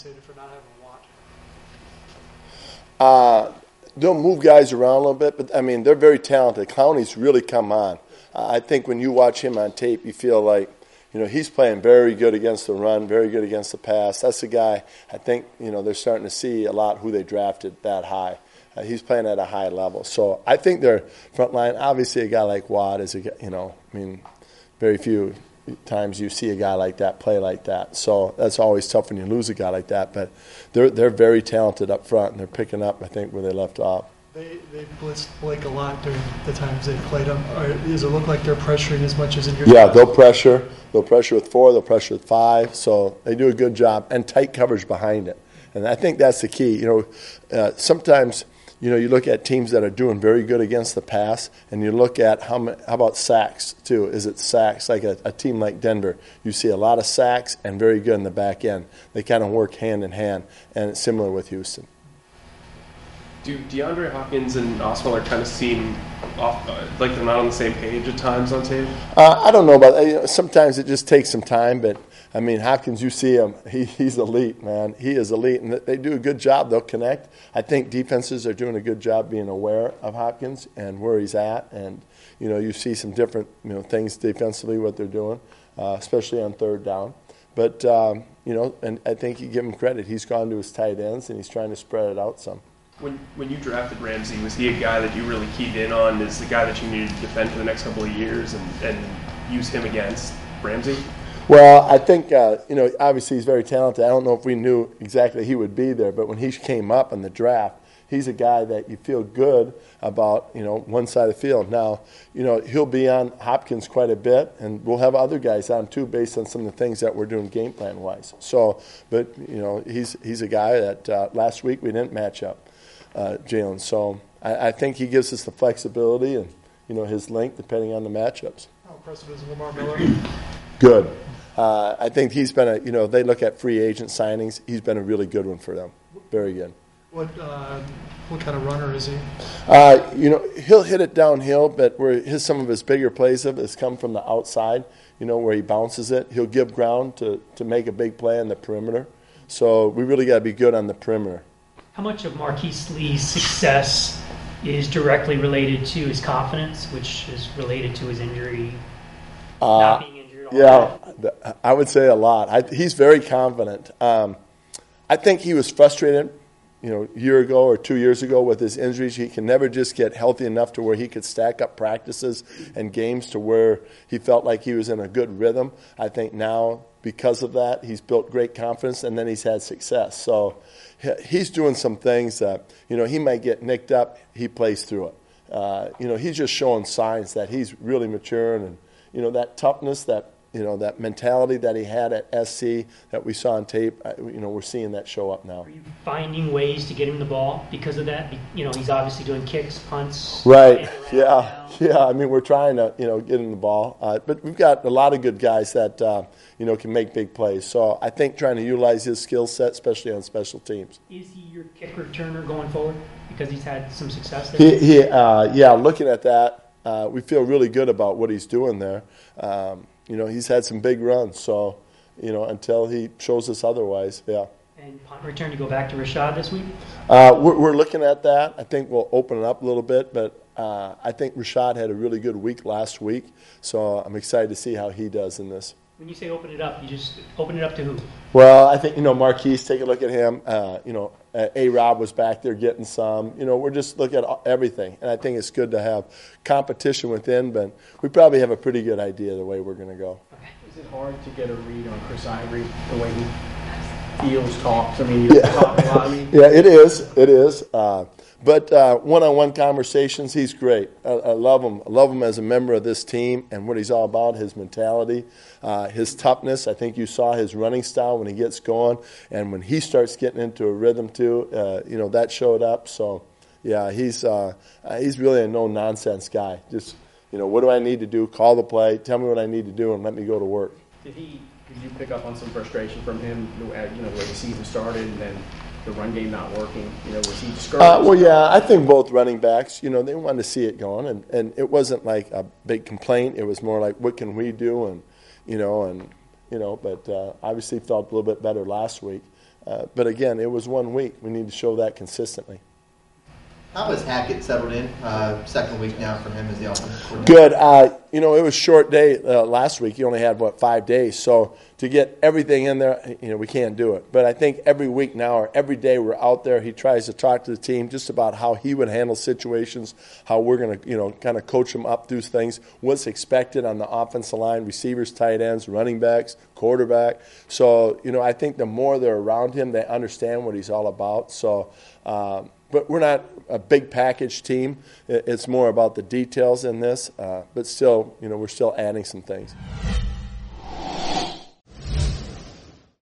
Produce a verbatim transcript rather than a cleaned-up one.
compensated for not having Watt? Uh, they'll move guys around a little bit, but, I mean, they're very talented. Clowney's really come on. Uh, I think when you watch him on tape, you feel like, you know, he's playing very good against the run, very good against the pass. That's the guy, I think, you know, they're starting to see a lot who they drafted that high. Uh, he's playing at a high level. So I think their front line, obviously a guy like Watt is, a, you know, I mean, very few times you see a guy like that play like that. So that's always tough when you lose a guy like that. But they're they're very talented up front, and they're picking up, I think, where they left off. They they blitzed Blake a lot during the times they played him. Or does it look like they're pressuring as much as in your Yeah, times? they'll pressure. They'll pressure with four. They'll pressure with five. So they do a good job, and tight coverage behind it. And I think that's the key. You know, uh, sometimes – you know, you look at teams that are doing very good against the pass, and you look at how, many, how about sacks, too. Is it sacks? Like a, a team like Denver, you see a lot of sacks and very good in the back end. They kind of work hand in hand, and it's similar with Houston. Do DeAndre Hopkins and Osweiler kind of seem off, uh, like they're not on the same page at times on tape? Uh, I don't know about that. You know, sometimes it just takes some time, but I mean, Hopkins, you see him, he, he's elite, man. He is elite, and they do a good job. They'll connect. I think defenses are doing a good job being aware of Hopkins and where he's at, and, you know, you see some different, you know, things defensively, what they're doing, uh, especially on third down. But, um, you know, and I think you give him credit. He's gone to his tight ends, and he's trying to spread it out some. When when you drafted Ramsey, was he a guy that you really keyed in on as the guy that you needed to defend for the next couple of years and, and use him against Ramsey? Well, I think, uh, you know, obviously he's very talented. I don't know if we knew exactly he would be there, but when he came up in the draft, he's a guy that you feel good about, you know, one side of the field. Now, you know, he'll be on Hopkins quite a bit, and we'll have other guys on too based on some of the things that we're doing game plan-wise. So, but, you know, he's he's a guy that uh, last week we didn't match up, uh, Jalen. So I, I think he gives us the flexibility and, you know, his length depending on the matchups. How impressive is Lamar Miller? Good. Uh, I think he's been a, you know, they look at free agent signings. He's been a really good one for them. Very good. What uh, what kind of runner is he? Uh, you know, he'll hit it downhill, but where his some of his bigger plays of has come from the outside, you know, where he bounces it. He'll give ground to, to make a big play on the perimeter. So we really got to be good on the perimeter. How much of Marquise Lee's success is directly related to his confidence, which is related to his injury, Uh, not being injured? All Yeah, that? th- I would say a lot. I, he's very confident. Um, I think he was frustrated, you know, a year ago or two years ago with his injuries. He can never just get healthy enough to where he could stack up practices and games to where he felt like he was in a good rhythm. I think now, because of that, he's built great confidence, and then he's had success. So he- he's doing some things that, you know, he might get nicked up. He plays through it. Uh, you know, he's just showing signs that he's really maturing, and, you know, that toughness, that You know, that mentality that he had at S C that we saw on tape, you know, we're seeing that show up now. Are you finding ways to get him the ball because of that? You know, he's obviously doing kicks, punts. Right. Yeah. Now. Yeah. I mean, we're trying to, you know, get him the ball. Uh, but we've got a lot of good guys that, uh, you know, can make big plays. So I think trying to utilize his skill set, especially on special teams. Is he your kick returner going forward because he's had some success there? He, he uh, yeah, looking at that, uh, we feel really good about what he's doing there. Um, You know, he's had some big runs, so, you know, until he shows us otherwise, yeah. And punt return to go back to Rashad this week? Uh, we're, we're looking at that. I think we'll open it up a little bit, but uh, I think Rashad had a really good week last week, so I'm excited to see how he does in this. When you say open it up, you just open it up to who? Well, I think, you know, Marquise, take a look at him. Uh, you know, uh, A-Rob was back there getting some. You know, we're just looking at everything. And I think it's good to have competition within, but we probably have a pretty good idea of the way we're going to go. Okay. Is it hard to get a read on Chris Ivory, the way he feels, talks? I mean, he Yeah. talks a lot. I mean, Yeah, it is. It is. Uh, but uh, one-on-one conversations, he's great. I, I love him. I love him as a member of this team and what he's all about, his mentality, uh, his toughness. I think you saw his running style when he gets going. And when he starts getting into a rhythm, too, uh, you know, that showed up. So, yeah, he's uh, uh, he's really a no-nonsense guy. Just, you know, what do I need to do? Call the play. Tell me what I need to do and let me go to work. did he? Did you pick up on some frustration from him? You know, the way the season started, and then the run game not working. You know, was he discouraged? Uh, well, yeah, I think both running backs, you know, they wanted to see it going, and, and it wasn't like a big complaint. It was more like, what can we do? And, you know, and, you know, but uh, obviously felt a little bit better last week. Uh, but again, it was one week. We need to show that consistently. How has Hackett settled in? Uh, second week now for him as the offensive coordinator. Good. Uh, you know, it was a short day uh, last week. You only had, what, five days. So to get everything in there, you know, we can't do it. But I think every week now or every day we're out there, he tries to talk to the team just about how he would handle situations, how we're going to, you know, kind of coach him up through things, what's expected on the offensive line, receivers, tight ends, running backs, quarterback. So, you know, I think the more they're around him, they understand what he's all about. So, um, but we're not a big package team. It's more about the details in this. Uh, but still, you know, we're still adding some things.